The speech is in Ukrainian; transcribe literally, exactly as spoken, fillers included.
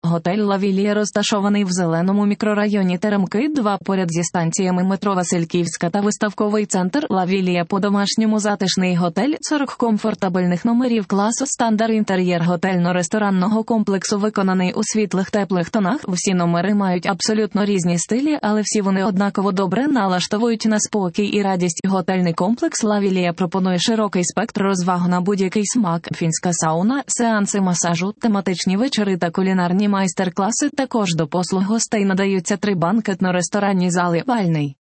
Готель «Лавілія» розташований в зеленому мікрорайоні Теремки два поряд зі станціями метро Васильківська та виставковий центр «Лавілія». По-домашньому затишний готель, сорок комфортабельних номерів класу стандарт. Інтер'єр готельно-ресторанного комплексу виконаний у світлих теплих тонах. Всі номери мають абсолютно різні стилі, але всі вони однаково добре налаштовують на спокій і радість. Готельний комплекс «Лавілія» пропонує широкий спектр розваг на будь-який смак. Фінська сауна, сеанси масажу, тематичні вечори та кулінарні майстер-класи. Також до послуг гостей надаються три банкетно-ресторанні зали, бальний,